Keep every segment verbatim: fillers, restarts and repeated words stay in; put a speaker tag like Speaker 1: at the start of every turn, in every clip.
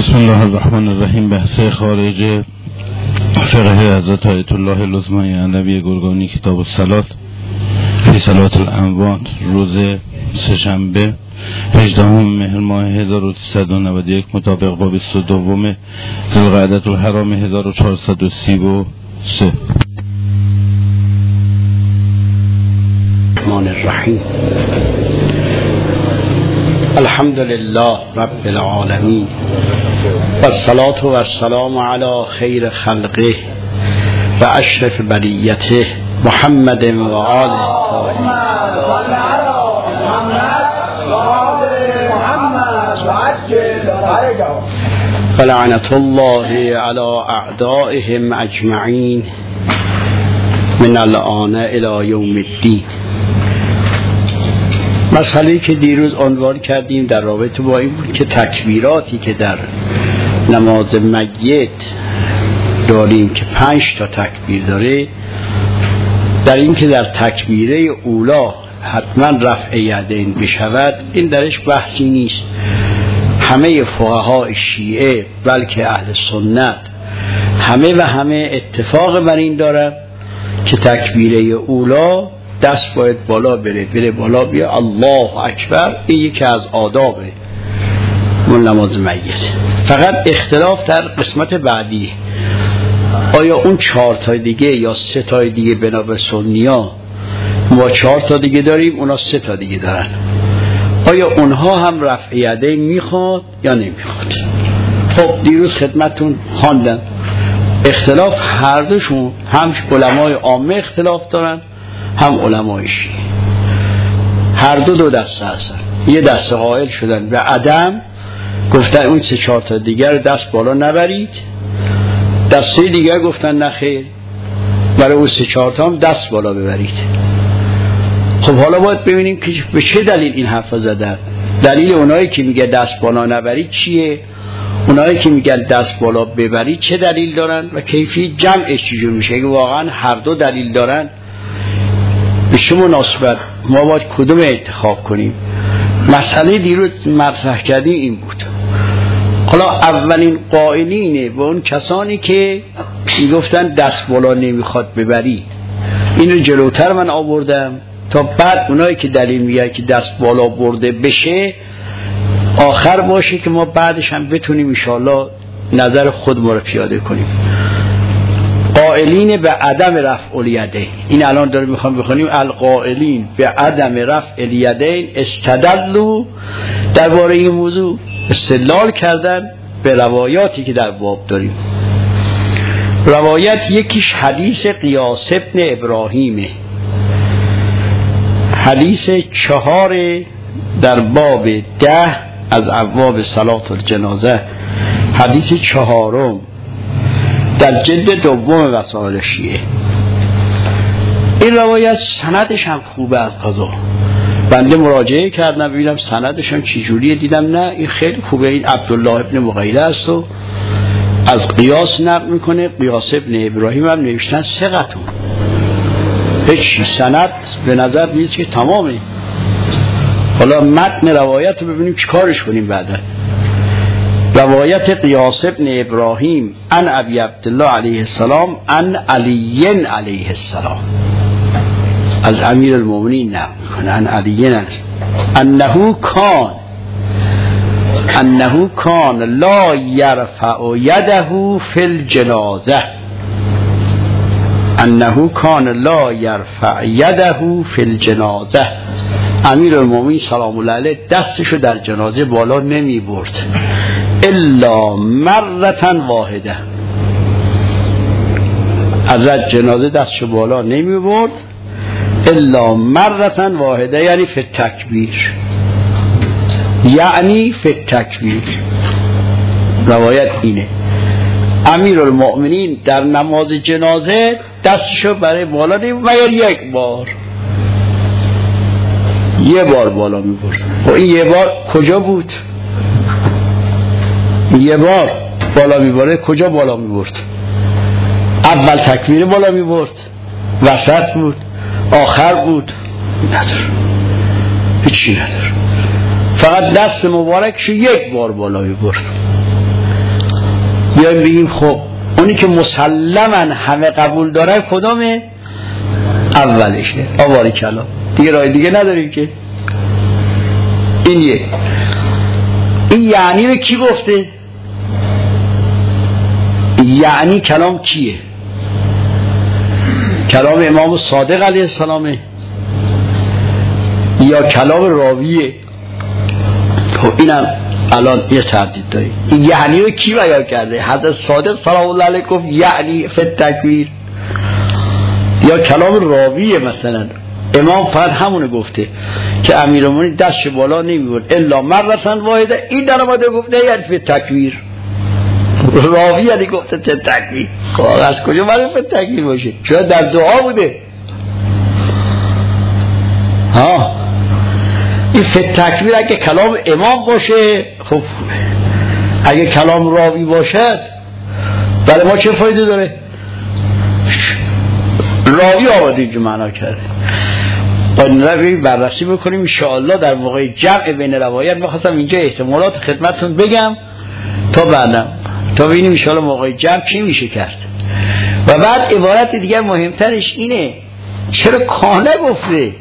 Speaker 1: بسم الله الرحمن الرحیم. بحث خارج فقه حضرت آیت الله العظمی علوی گرگانی، کتاب الصلات فی صلات الاموات، روز سه‌شنبه هجدهم مهر ماه هزار و سیصد و نود و یک مطابق با بیست و دو ذوالقعده الحرام هزار و چهارصد و سی و سه.
Speaker 2: الرحمن الرحیم. الحمد لله رب العالمین و الصلاة و السلام علی خیر خلقه و اشرف بریته محمد و آله الطاهرین. و لعنة الله علی اعدائهم اجمعین من الآن الی یوم الدین. مسئله که دیروز عنوان کردیم در رابطه با این بود که تکبیراتی که در نماز میت داریم که پنج تا تکبیر داره، در این که در تکبیره اولا حتما رفع یدین بشود، این درش بحثی نیست. همه فقهای شیعه بلکه اهل سنت همه و همه اتفاق بر این دارن که تکبیره اولا دست باید بالا بره بره بالا بیا الله اکبر. این یکی از آدابه من نماز میت. فقط اختلاف در قسمت بعدی، آیا اون چهار تا دیگه یا سه تا دیگه بنا به سنیا، ما چهار تا دیگه داریم اونا سه تا دیگه دارن، آیا اونها هم رفع یدین میخواد یا نمیخواد؟ خب دیروز خدمتون خواندم اختلاف هر دوشون، هم علمای عامه اختلاف دارن هم علمای شیعه. هر دو دو دسته هستن. یه دسته قائل شدن به عدم، گفتن اون سه چهار تا دیگر دست بالا نبرید. دسته دیگر گفتن نه خیر، برای اون سه چهار تا هم دست بالا ببرید. خب حالا باید ببینیم که به چه دلیل این حرفا زدن. دلیل اونایی که میگه دست بالا نبرید چیه؟ اونایی که میگن دست بالا ببرید چه دلیل دارن و کیفیت جمعش چجور میشه؟ اگه واقعا هر دو دلیل دارن، به چه مناسبت ما باید کدوم انتخاب کنیم؟ مسئله دیروز مطرح کردیم این بود. حالا اولین قائلینه به اون کسانی که میگفتن دست بالا نمیخواد ببری، اینو جلوتر من آوردم تا بعد اونایی که دلیل میگن که دست بالا برده بشه آخر باشه که ما بعدش هم بتونیم انشاءالله نظر خود ما رو پیاده کنیم. قائلین به عدم رفع الیدین، این الان داره میخوام بخونیم. القائلین به عدم رفع الیدین استدلوا، درباره این موضوع استدلال کردن به روایاتی که در باب داریم. روایت یکیش حدیث قیاس ابن ابراهیمه، حدیث چهار در باب ده از ابواب صلات الجنازه، حدیث چهارم در جلد دوم وسائل شیعه. این روایت سندش هم خوبه از قضا. بنده مراجعه کردم ببینم سندش هم چی جوریه، دیدم نه این خیلی خوبه. این عبدالله ابن مغیره است و از قیاس نقل میکنه. قیاس ابن ابراهیم هم نوشتن ثقتون، هیچ سند به نظر نیست که تمامه. حالا متن روایت رو ببینیم چی کارش کنیم بعدا. روایت قیاس ابن ابراهیم عن ابی عبدالله علیه السلام عن علی علیه السلام، از امیر المؤمنین نقل میکنه عن علی انه کان انه کان لا یرفع یده فی الجنازه انه کان لا یرفع یده فی الجنازه. امیر المؤمنین سلام الله علیه دستشو در جنازه بالا نمی برد الا مرتن واحده، از جنازه دستشو بالا نمی برد الا مرتن واحده، یعنی فی التکبیر، یعنی فی التکبیر. روایت اینه امیر المؤمنین در نماز جنازه دستشو برای بالا نمی برد مگر یک بار، یه بار بالا می برد. و این یه بار کجا بود؟ یه بار بالا می برد کجا بالا می برد؟ اول تکبیر بالا می برد، وسط بود، آخر بود؟ نداره، هیچی نداره. فقط دست مبارکش یک بار بالا می برد. بیایم بگیم خب اونی که مسلماً همه قبول داره کدومه؟ اولشه. آواری کلام دیگه، راه دیگه نداریم که. این یک. این یعنی به کی گفته؟ یعنی کلام کیه؟ کلام امام صادق علیه السلامه یا کلام راویه؟ خب اینم الان یه تردید داری. یعنی رو کی بیان کرده؟ حضرت صادق سلام الله علیه گفت یعنی فی التکبیر، یا کلام راویه؟ مثلا امام فقط همونه گفته که امیرالمومنین دستش بالا نمیبرد الا مرتن واحده، این در آمده گفته یعنی فی التکبیر. راوی یعنی گفته فی التکبیر. خب از کجا معلومه فی التکبیر باشه؟ شاید در دعا بوده. ها این فی التکبیر اگه کلام امام باشه خب، اگه کلام راوی باشد برای ما چه فایده داره؟ راوی آمده اینجا معنا کرده. باید بررسی بکنیم انشاءالله در موقع جمع بین روایت. میخواستم اینجا احتمالات خدمتتون بگم تا بعدم تا ببینیم انشاءالله موقع جمع چی میشه کرد. و بعد عبارت دیگه مهمترش اینه چرا کانه گفته؟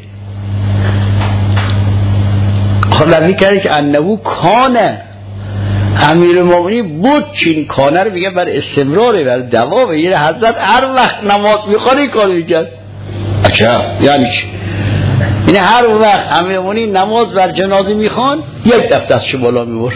Speaker 2: خلقی کرده که انهو کانه، امیرالمومنین بود چین. کانه رو میگه برای استمراره، برای دوامه. یه حضرت هر وقت نماز میخوانه این کار میکرد. اچھا یعنی چی؟ یعنی هر وقت امیرالمومنین نماز بر جنازه میخوان یک دفعه دستش بالا میبرد.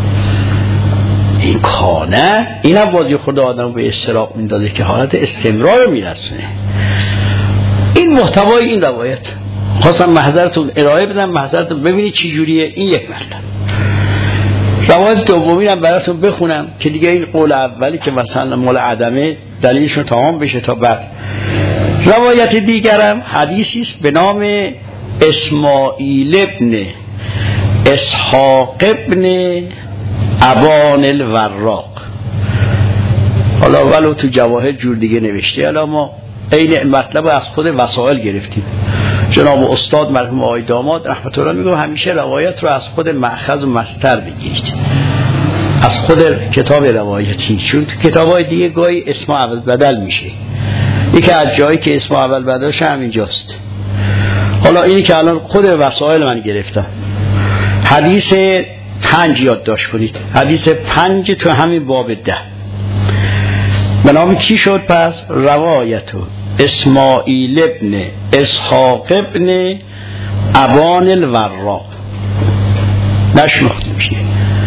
Speaker 2: این کانه اینم بازی خدا آدم به استراق میندازه که حالت استمرار میرسونه. این محتوای این روایت خواستم محضرتون ارائه بدم، محضرتون ببینید چی جوریه. این یک مطلب. روایت دومی هم براتون بخونم که دیگه این قول اولی که مثلا مال عدمه دلیلشون تمام بشه تا بعد. روایت دیگرم حدیثی است به نام اسماعیل ابن اسحاق ابن ابان الوراق. حالا ولو تو جواهر جور دیگه نوشته، حالا ما این مطلب از خود وسائل گرفتیم. جناب استاد مرحوم آقای داماد رحمت الله میگم همیشه روایت رو از خود مأخذ و مصدر بگیرید، از خود کتاب روایتی، چون تو کتاب‌های دیگه گاهی اسم اول بدل میشه. یکی از جایی که اسم اول بدلش همینجاست. حالا اینی که الان خود وسائل من گرفتم، حدیث پنج یادداشت کنید. حدیث پنج تو همین باب ده به نام کی شد پس؟ روایتو اسماعیل ابن اسحاق ابن ابان الوراق. نشناخته میشه،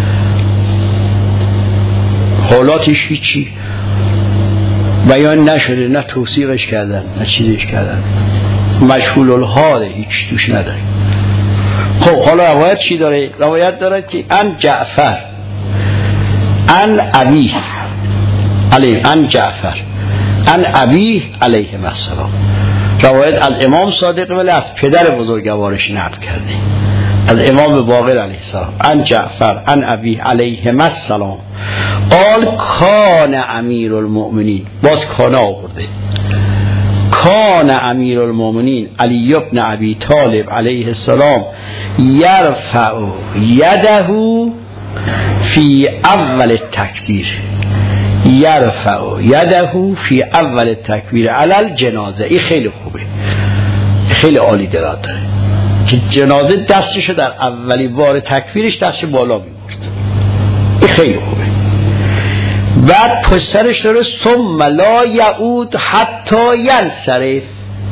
Speaker 2: حالاتش هیچی بیان نشده، نه توصیقش کردن نه چیزش کردن، مشغول الحال هیچ توش نداره. خب حالا روایت چی داره؟ روایت داره که ان جعفر ان ابی علیه ان جعفر ان ابی علیه السلام. روایت از امام صادق ولی از پدر بزرگوارش نقل کرده، از امام باقر علیه السلام. ان جعفر ان ابی علیه السلام قال کان امیر المؤمنین، باز کان آورده، کان امیر المؤمنین علی ابن ابی طالب علیه السلام یرفع یده فی اول التکبیر، یرفع یده فی اول التکبیر علی الجنازه. این خیلی خوبه، خیلی عالی درات داره که جنازه دستشو در اولی بار تکبیرش دستش بالا میبرد. این خیلی خوبه. بعد پشترش داره ثم لا یعود حتی ینصرف،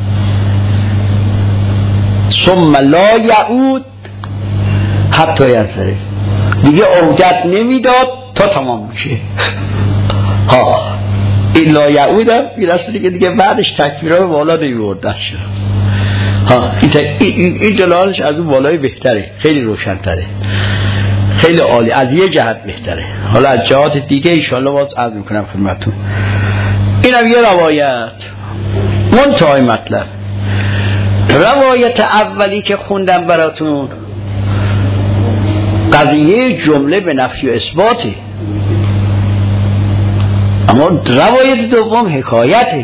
Speaker 2: ثم لا یعود حتی ینصرف، دیگه عودت نمیداد تا تمام میشه. ها این لا یعود هم میرسه دیگه دیگه بعدش تکبیرها بالا نمیبرد دستش. ها این این دلالش از اون بالای بهتره، خیلی روشن‌تره، خیلی عالی، از یه جهت بهتره. حالا از جهات دیگه انشاءالله باز عرض میکنم خدمتتون. اینم یه روایت. منتهای مطلب روایت اولی که خوندم براتون قضیه جمله به نفی و اثباته، اما روایت دوم حکایته.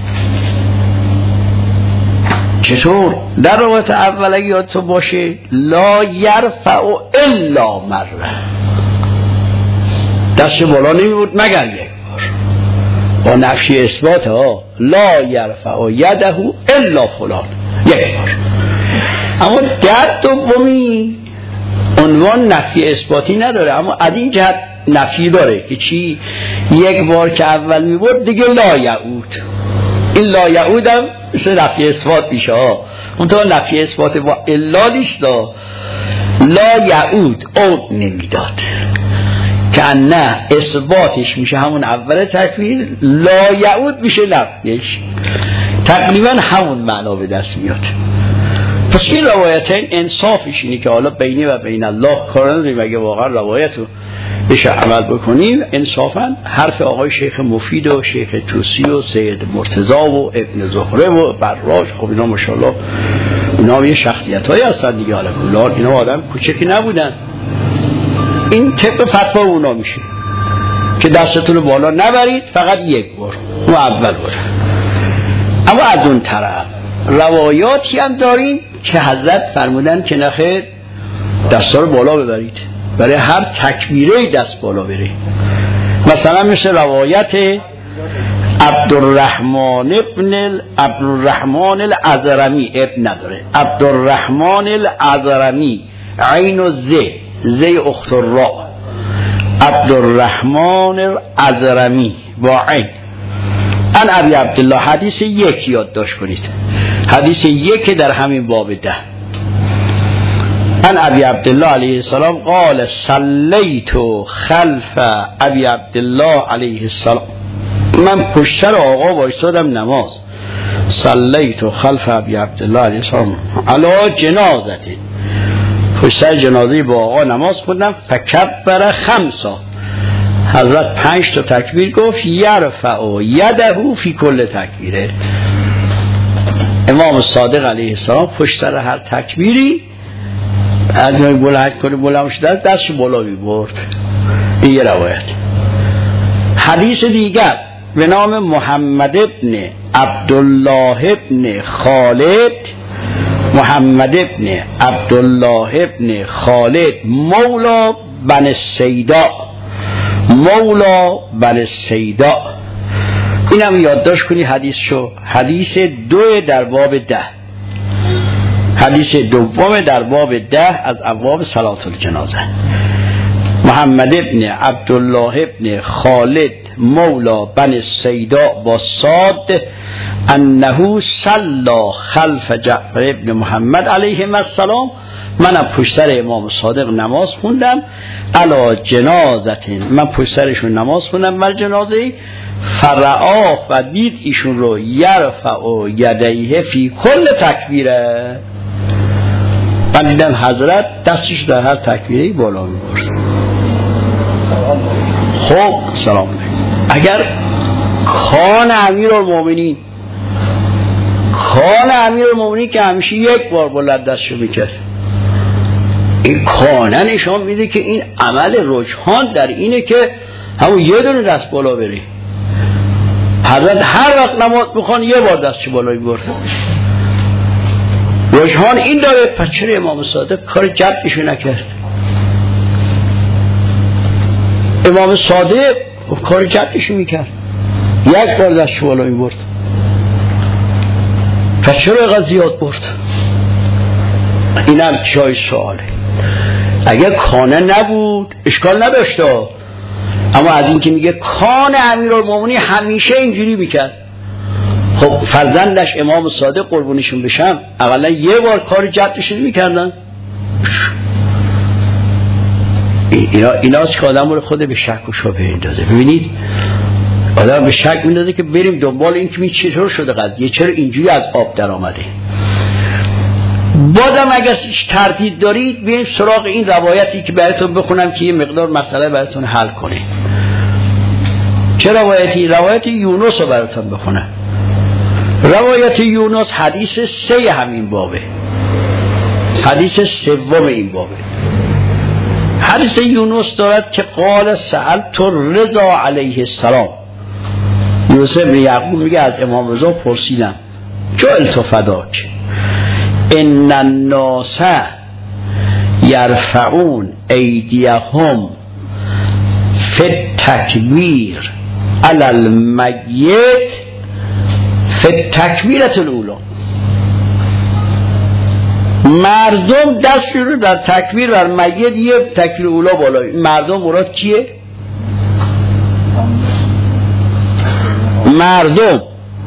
Speaker 2: چطور؟ در روایت اول اگه یادتون باشه لا یرفع الا مره، دست بالا نمی بود مگر یک بار. با نفی اثبات ها لا یرفع یده الا فلان، یک بار. اما در دومی عنوان نفی اثباتی نداره، اما از این جهت نفی داره که چی؟ یک بار که اول می بود دیگه لا یعود. این لا یعود هم مثل نفی اثبات میشه ها، اون تا نفی اثبات با الا نیست. لا یعود عود نمیداد که نه اثباتش میشه همون اول تکویر، لا یعود میشه نفیش، تقریبا همون معنا به دست میاد. پس این روایتین انصافش اینه که حالا بینی و بین الله کار نداریم، اگه واقعا روایت رو بشه عمل بکنیم انصافا حرف آقای شیخ مفید و شیخ توسی و سید مرتضی و ابن زهره و براش، خب اینا ماشاءالله اینا یه شخصیت هایی هستن دیگه، حالا کلار اینا آدم کوچکی نبودن. این طبق فتوا اونا میشه که دستتون رو بالا نبرید، فقط یک بار، اون اول بار. اما از اون طرف روایاتی هم داریم که حضرت فرمودن که نخیر دستا رو بالا ببرید، برای هر تکبیره دست بالا بره. مثلا مثل روایت عبدالرحمن ابن عبدالرحمن العذرمی، ابن نداره، عبدالرحمن العذرمی، عین و ز ز اخت را، عبدالرحمن العذرمی با عین. ان ابی عبدالله، حدیث یک یادداشت کنید، حدیث یک در همین باب ده. ان ابی عبدالله علیه السلام قال صلیت خلف ابی عبدالله علیه السلام، من پشت سر آقا وایسادم نماز. صلیت خلف ابی عبدالله علیه السلام علی جنازته، پشت سر جنازه با آقا نماز خوندم. فکبر خمسا، حضرت پنج تا تکبیر گفت. یرفع یده فی کل تکبیره، امام صادق علیه السلام پشت سر هر تکبیری از نوعی بلند کنه بلند شده دستش بالا بی برد. این یه روایت. حدیث دیگر به نام محمد ابن عبدالله ابن خالد، محمد ابن عبدالله ابن خالد مولا بن سیدا، مولا بن سیدا، اینم یادداشت کنی حدیث شو. حدیث دو در باب ده، حدیث دوم در باب ده از ابواب صلات الجنازه. محمد ابن عبدالله ابن خالد مولا بن سیدا با صاد، انه صلی خلف جعفر ابن محمد علیه السلام، منم پشت سر امام صادق نماز خوندم. علی جنازت، من پشت سرشون نماز خوندم بر جنازه. فرعاه، و دید ایشون رو یرفع یدیه فی کل تکبیره، من دیدم حضرت دستش در هر تکبیره بالا می‌برد. خب سلام علیکم. اگر کان امیرالمومنین، کان امیرالمومنین که همیشه یک بار بلند دستشو میکرد، این کانه نشان میده که این عمل رجحان در اینه که همون یه دونه دست بالا بری. حضرت هر وقت نماز میخوان یه بار دستشو بالا میبرد. رجحان این داره. پس چرا امام صادق کار جدشو نکرد؟ امام صادق کار جدشو میکرد، یک بار دستشو بالا میبرد. پس چرا اینقدر زیاد برد؟ اینم جای سواله. اگر کانه نبود اشکال نداشته، اما از این که میگه کان امیرالمومنین همیشه اینجوری میکرد، خب فرزندش امام صادق قربونشون بشم اولا یه بار کار جدشون میکردن. اینا ایناست که آدم رو خود به شک و شبهه اندازه. ببینید آدم به شک میندازه که بریم دنبال این که چطور شده قضیه، چرا اینجوری از آب در آمده. بازم اگر تردید دارید بریم سراغ این روایتی که براتون بخونم که یه مقدار مسئله براتون حل کنه. چه روایتی؟ روایت یونس رو براتون بخونم. روایت یونس حدیث سه همین بابه، حدیث سوم این بابه. حدیث یونس دارد که قال سألت رضا علیه السلام، یوسف بن یعقوب میگه از امام رضا پرسیدم جعلت فداک ان الناس یرفعون ایدیهم فی تکبیر علی المیت فی تکبیرت الاولی. مردم دستشون رو در تکبیر بر میت یه تکبیر اولا بالای. مردم مراد کیه؟ مردم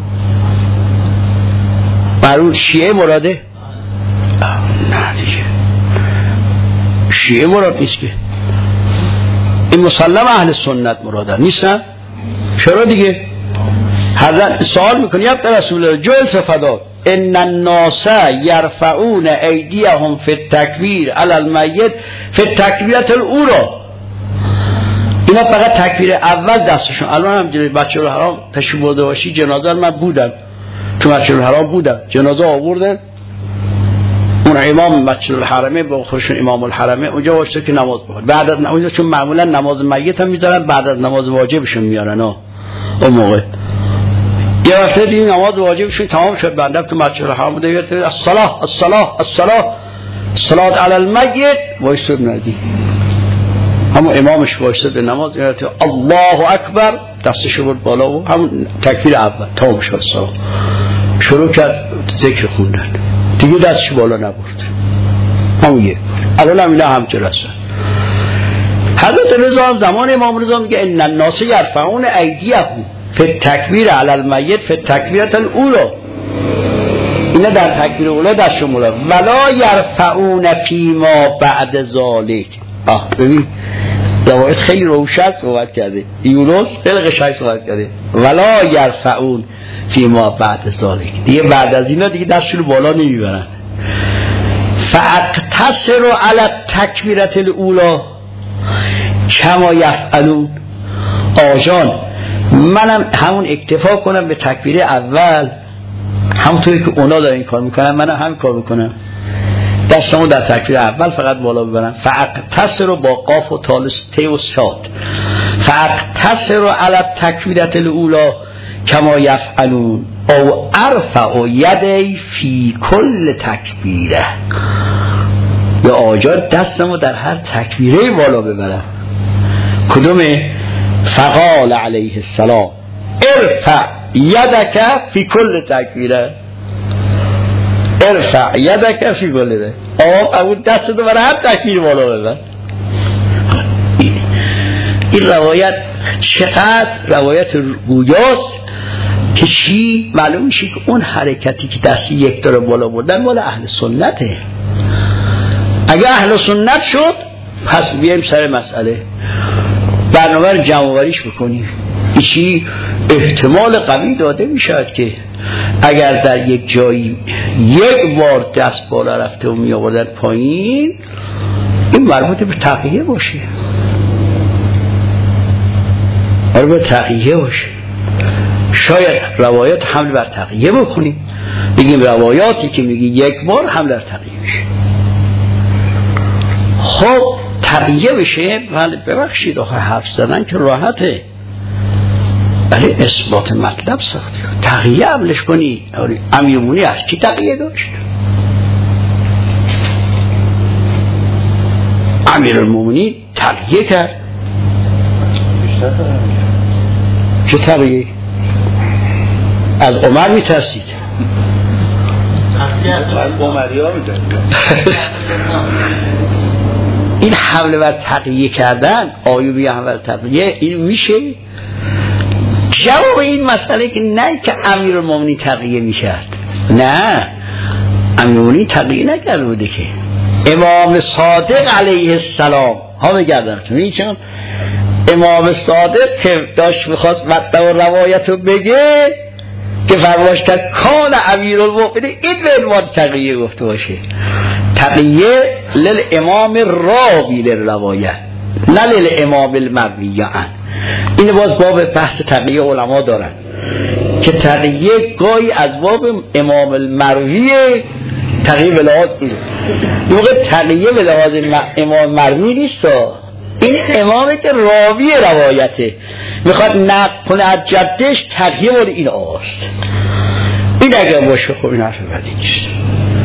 Speaker 2: مرود شیعه مراده؟ نه دیگه شیعه مراد نیست که، این مسلم اهل سنت مرادن نیستن. چرا دیگه؟ حضرت سوال میکنی یا رسول الله جل فدا ان الناس یرفعون ایدیهم فی التکبیر علی المیت فی التکبیرة الاولی. اینا فقط تکبیر اول دستشون. الان هم بچه الحرام تشریف برده باشی جنازه من بودم تو مسجد الحرام بودم، جنازه آوردن اون امام مسجد الحرمه با خودشون امام الحرمه اونجا واسطه که نماز بخواد. بعد از اونجا چون معمولا نماز میت هم میذارن بعد از نماز واجبشون میارن ها اون موقع. یه وقته دیدیم نماز واجبشون تمام شد بنده تو مسجد الحرام بوده یه الصلاه الصلاه الصلاه صلات علی المیت وایساد ندی همون امامش وایساد نماز الله اکبر دستش برد بالا و همون تکبیر اول تمام شد صلاه شروع کرد ذکر خوندن دیگه دستش بالا نبرد همون یه الان هم اینا هم جلسه. حضرت رضا هم زمان امام رضا میگه ان الناس یرفعون ایدیهم فی التکبیر علی المیت فی التکبیرة الاولی. اینا در تکبیر اولی دستشون بالا ولا یرفعون فیما بعد ذالک. آه ببین روایت خیلی روشن صحبت کرده، یونس خیلی قشنگ صحبت کرده ولا یرفعون فیما بعد ذالک. دیگه بعد از اینا دیگه دستشون بالا نمیبرن. فاقتصر علی التکبیرة الاولی کما یفعلون. آجان منم همون اکتفا کنم به تکبیر اول همونطوری که اونا دارن این کار میکنن منم هم کار میکنم دستمو در تکبیر اول فقط بالا ببرم. فاقتصر با قاف و تالس ت و صاد فاقتصر علی التکبیرة الاولی کما یفعلون او ارفع یدی فی کل تکبیره. یا آجار دستمو در هر تکبیره بالا ببرم. کدومه؟ فقال علیه السلام ارفع یدک فی کل تکبیره ارفع یدک فی کل تکبیره. آقا اون دست دو برای هر تکبیر بالا ببر. این روایت چقدر روایت گویاست که چی معلوم میشه که اون حرکتی که دستی یک داره بالا بردن مال اهل سنته. اگه اهل سنت شد پس بیایم سر مسئله برنامه رو جمع‌آوریش بکنیم. ایشی احتمال قوی داده میشد که اگر در یک جایی یک بار دست بالا رفته و می آوردن پایین این مربوط به تقیه باشه، مربوط به تقیه باشه. شاید روایات حمل بر تقیه بکنیم بگیم روایاتی که میگی یک بار حمل بر تقیه میشه. خب تقیه بشه ولی ببخشید آخه حرف زدن که راحته ولی اثبات مطلب سخته. تقیه عملش کنی امیرمونی هست کی تقیه داشت؟ امیرالمومنین تقیه کرد. چه تقیه؟ از عمر میترسید عمری ها میترسید. این حمله بر تقیه کردن آیوبی حمله بر تقیه این میشه جواب این مسئله که نه که امیرالمومنین تقیه میکرد، نه امیرالمومنین تقیه نکرده بوده که امام صادق علیه السلام ها بگردن این چون امام صادق که داشت میخواست مطلب و روایت رو بگه که فرماش کرد کان امیرالمومنین این به عنوان تقیه گفته باشه. تقیه للامام راوی للروایت نه للامام المروی عنه. این باز باب بحث تقیه علما دارن که تقیه گاهی از باب امام المروی تقیه به لحاظ کنید این موقع تقیه به لحاظ امام مروی نیست، این امامی که راوی روایته میخواد نقل کنه از جدش تقیه مورد این آست. این اگر باشه خب این حرف بدی نیست.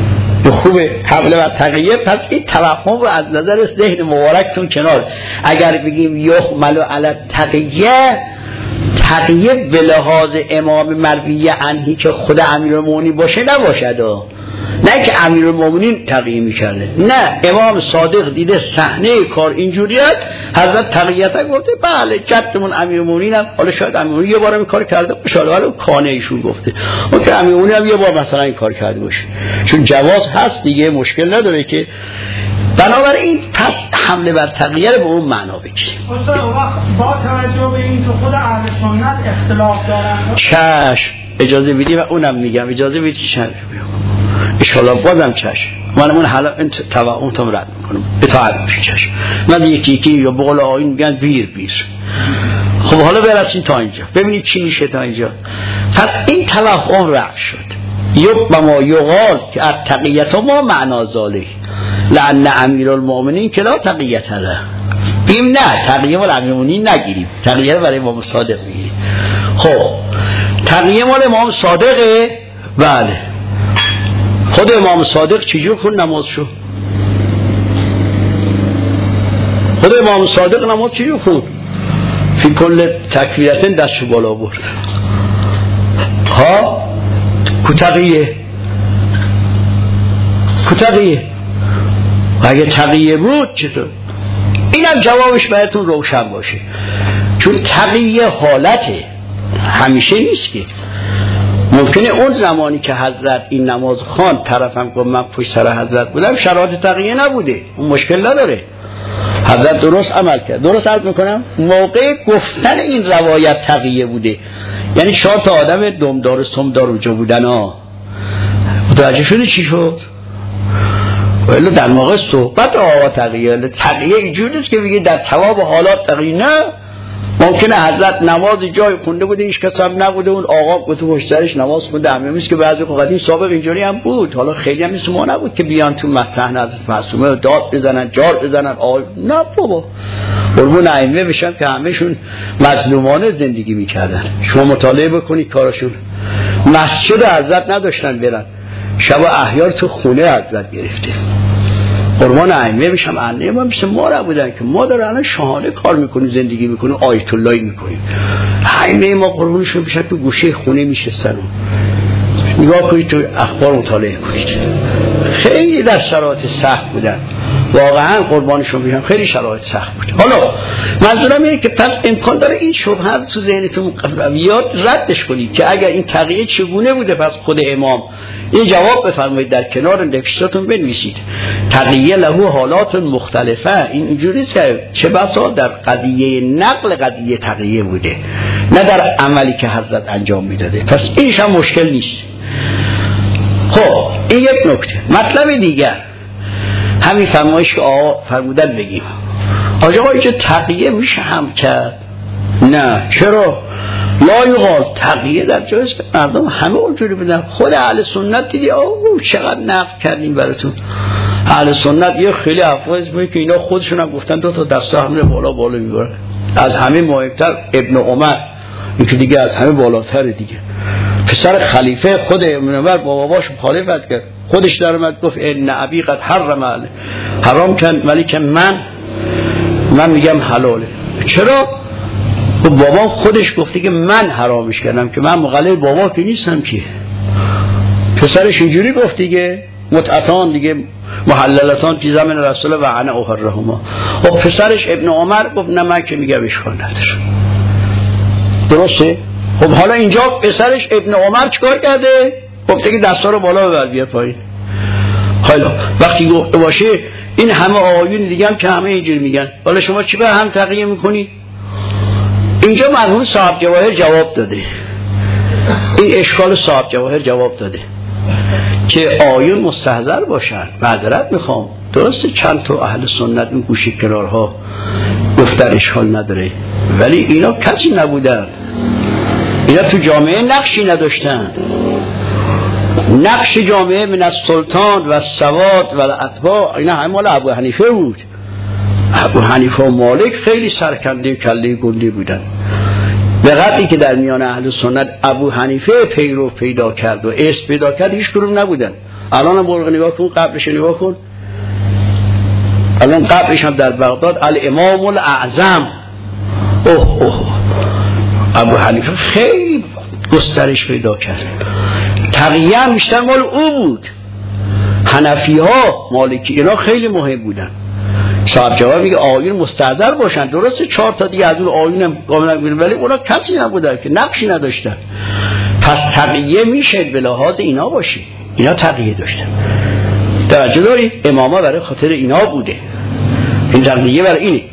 Speaker 2: خوبه حمله بر تقیه. پس این توهم رو از نظر ذهن مبارکتون کنار. اگر بگیم یحمل علی تقیه، تقیه به لحاظ امام مروی عنهی که خود امیرالمومنین باشه نباشد، نه که امیرالمومنین تقیه میکرده، نه امام صادق دیده صحنه کار اینجوری است، حضرت تقییت گفته بله جدمون امیرالمومنین هم، حالا شاید امیرالمومنین یه بار این کار کرده باشه، حالا کانه ایشون گفته اون که امیرالمومنین هم یه بار مثلا این کار کرده باشه، چون جواز هست دیگه، مشکل نداره که. بنابراین پس حمله بر تقیه رو به اون معنا بگیریم.
Speaker 3: استاد با توجه به این که خود اهل سنت اختلاف دارن،
Speaker 2: چشم اجازه بدی و اونم میگم اجازه بدی چشم انشالله بازم چشم، من اون حالا توهم تام رد میکنم اطاعت میشه چشم. من یکی یکی یا به قول آیین میگن بیر بیر. خب حالا برسیم تا اینجا ببینید چی میشه تا اینجا. پس این توهم رد شد. یب ما یقال که التقیت ما معنا ذاله لعن امیرالمومنین که لا تقیت له. بیم نه تقیه مال امیرالمومنین نگیریم، تقیه برای امام صادق میگیریم. خب تقیه مال امام صادقه، بله. خود امام صادق چجور کن نماز شو؟ خود امام صادق نماز چجور کن؟ فی کل تکبیرتن دستشو بالا برد. ها کتقیه کتقیه اگه تقیه بود چطور؟ اینم جوابش براتون روشن باشه، چون تقیه حالته همیشه نیست که. ممکنه اون زمانی که حضرت این نماز خوان طرفم گفت من پشت سر حضرت بودم شرایط تقیه نبوده، اون مشکل نداره، حضرت درست عمل کرد. درست عرض میکنم موقع گفتن این روایت تقیه بوده، یعنی چهار تا آدم دمدار و سمدار اونجا بودن ها. متوجه شده چی شد؟ ولی در موقع صحبت آقا تقیه تقیه اینجوری نیست که بگه در تواب حالات تقیه، نه. ممکنه حضرت نماز جای خونده بوده هیچ کس هم نبوده، اون آقا گفته پشت سرش نماز خونده. همین نیست که بعضی قدیم سابق اینجوری هم بود، حالا خیلی هم نیست ما نبود که بیان تو صحنه حضرت معصومه داد بزنن جار بزنن آقا، نه بابا قربون ائمه بشن که همهشون مظلومانه زندگی میکردن. شما مطالعه بکنید کارشون، مسجد حضرت نداشتن برن، شب و احیار تو خونه حضرت گرفته. قربان ائمه میشم، ائمه ما مثل ما نبودن که ما داره الان شاهانه کار میکنیم، زندگی میکنیم، آیت اللهی میکنیم. ائمه ما قربونشون میشن تو گوشه خونه میشستن. نگاه کنید تو اخبار مطالعه کنید، خیلی در شرایط سخت بودن، واقعا قربانشون میشم، خیلی شرایط سخت بود. حالا منظورم اینه که پس امکان داره این شبهه تو ذهنتون بیاد ردش کنید که اگر این تقیه چگونه بوده، پس خود امام این جواب بفرمایید در کنار نوشتاتون بنویسید. تقیه له حالات مختلفه، این اینجوریه که چه بسا در قضیه نقل قضیه تقیه بوده، نه در عملی که حضرت انجام میداده، پس اینش هم مشکل نیست. خب این یک نکته. مطلب دیگر همین فرمایش که آقا فرمودن بگیم آقا اینجا تقیه میشه هم کرد؟ نه. چرا؟ لا یقال تقیه در جایز که مردم همه اونجوری بدن. خود اهل سنت دیدی آقا چقدر نقل کردیم براتون. اهل سنت یه خیلی افواز میگه که اینا خودشون هم گفتن دو تا دسته همه بالا بالا میبرن. از همه مهمتر ابن عمر، این که دیگه از همه بالاتر دیگه، پسر خلیفه خود ابن عمر با باباش مخالفت کرد، خودش در اومد گفت ان ابی قد حرم علی، حرام کن ولی که من من میگم حلاله. چرا؟ بابا خودش گفته که من حرامش کردم، که من مقلد بابا که نیستم که. پسرش اینجوری گفت دیگه، متعتان دیگه محللتان فی زمن رسول و انا احرهما. و پسرش ابن عمر گفت نه من که میگم اشکال نداره. درسته؟ خب حالا اینجا پسرش ابن عمر چیکار کرده؟ گفته که دستا رو بالا ببر بیا پایین. حالا وقتی گفته باشه این همه آیون دیگه هم که همه اینجوری میگن، حالا شما چی به هم تقیه میکنی؟ اینجا مرحوم صاحب جواهر جواب داده، این اشکال صاحب جواهر جواب داده که آیون مستحضر باشن. معذرت میخوام، درسته چند تا اهل سنت این گوشه کنارها گفتن اشکال نداره، ولی اینا کسی نبودن، اینا تو جامعه نقشی نداشتن. نقش جامعه من از سلطان و سواد و اتباع اینا همه مال ابو حنیفه بود. ابو حنیفه و مالک خیلی سرکنده کله گنده بودن، به قدری که در میان اهل سنت ابو حنیفه پیرو پیدا کرد و اسم پیدا کرد هیچ کدوم نبودن. الان هم برو نگاه کن، قبرش نگاه کن، الان قبرش هم در بغداد الامام الاعظم. اوه اوه ابو حنیفه خیلی گسترش پیدا کرد، تقیه هم بیشتر مال او بود. حنفی ها، مالکی، اینا خیلی مهم بودن. صاحب جواب میگه آیون مستحضر باشن، درسته چهار تا دیگه از اون آیون هم کاملا میگن، ولی اونا کسی نبودن که نقشی نداشتن. پس تقیه میشه به لحاظ اینا باشه، اینا تقیه داشتن. توجه دارید؟ اماما برای خاطر اینا بوده، این تقیه برای اینه.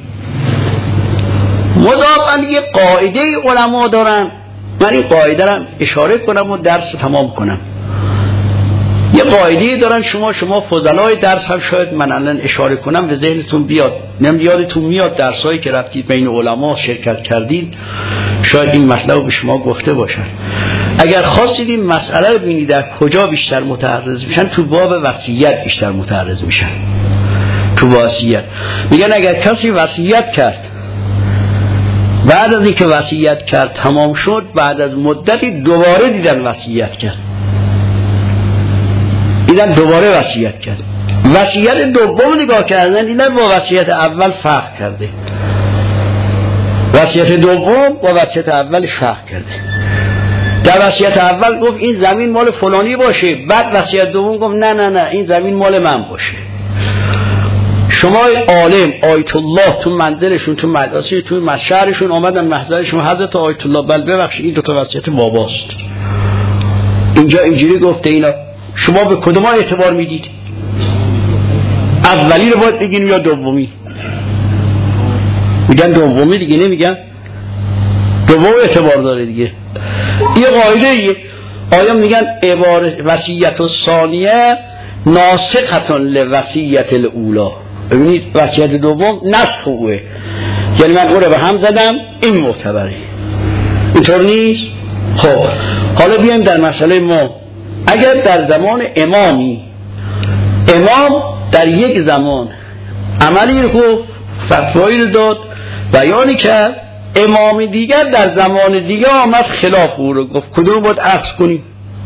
Speaker 2: مضافاً یه قاعده علما دارن، من این قاعده رو اشاره کنم و درس تمام کنم. یه قاعده دارن، شما شما فضلای درس هم شاید من الان اشاره کنم به ذهنتون بیاد، نم یادتون میاد درسایی که رفتید بین علما شرکت کردید، شاید این مسئله رو به شما گفته باشن. اگر خواستید این مسئله رو ببینید در کجا بیشتر متعرض میشن، تو باب وصیت بیشتر متعرض میشن. تو وصیت میگن اگر کسی وصیت کرد، بعد از اینکه وصیت کرد تمام شد، بعد از مدتی دوباره دیدن وصیت کرد، دیدن دوباره وصیت کرد، وصیت دوم نگاه کردن دیدن با وصیت اول فرق کرده، وصیت دوم با وصیت اول فرق کرده. در وصیت اول گفت این زمین مال فلانی باشه، بعد وصیت دوم گفت نه نه نه این زمین مال من باشه. شما عالم آیت الله تو منزلشون، تو مدرسه، تو مشهرشون آمدن محضرشون، حضرت آیت الله بل ببخشید این دو تا وصیت باباست، اینجا اینجوری گفته، اینا شما به کدوم اعتبار میدید؟ اولی رو باید بگین یا دومی؟ میگن دومی دیگه، نمیگن دوم اعتبار داره دیگه. این قاعده ایه. آیا میگن عبارت وصیت الثانیه ناسخه لوصیت الاولی. ببینید وصیت دوم نسخ اوه، یعنی من اون رو به هم زدم، این معتبره، اینطور نیست. خب حالا بیایم در مسئله ما. اگر در زمان امامی، امام در یک زمان عملی رو فتوایی رو داد، بیانی کرد، امام دیگر در زمان دیگر آمد خلاف او رو گفت، کدوم باید عکس کنیم؟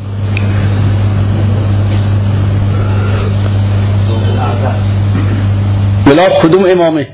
Speaker 2: بلا کدوم امامه؟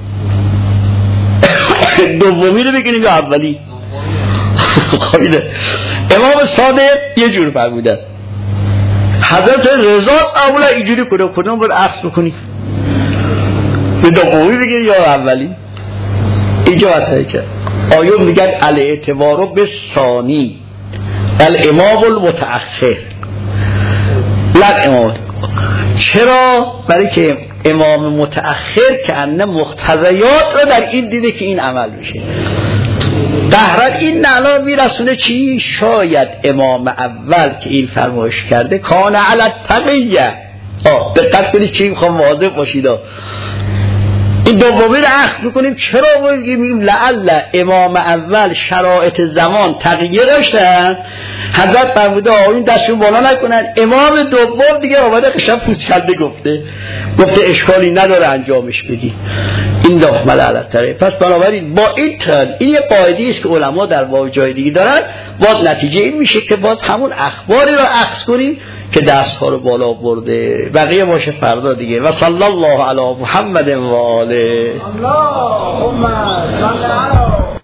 Speaker 2: دومی رو بگیریم یا اولی؟ خیلی امام صادق یه جور فرمودن، حضرت رضا اولا اینجوری کدوم کدوم باید عکس بکنیم؟ به دومی بگیریم یا اولی؟ اینجا واسه که آیون میگن الاعتبار به ثانی الامام المتأخر لا امام. چرا؟ برای که امام متأخر که انه مقتضیات رو در این دیده که این عمل میشه. بهرحال این نعلا میرسونه چی؟ شاید امام اول که این فرمایش کرده کان علی التقیه. آه دقت کنید چی میخوام واضح باشید. این دومی رو اخذ میکنیم. چرا بگیم لعل امام اول شرایط زمان تغییر داشتن، حضرت فرموده آقایون دستشون بالا نکنن، امام دوم دیگه آمده قشنگ پوزکنده گفته گفته اشکالی نداره انجامش بدی. این داخل علتره. پس بنابراین با این تن این یه قاعده است که علما در باب جای دیگه دارن، باز نتیجه این میشه که باز همون اخباری رو اخذ کنیم که دستها رو بالا برده. بقیه باشه فردا دیگه. و صلی الله علی محمد و آله. اللهم صل علی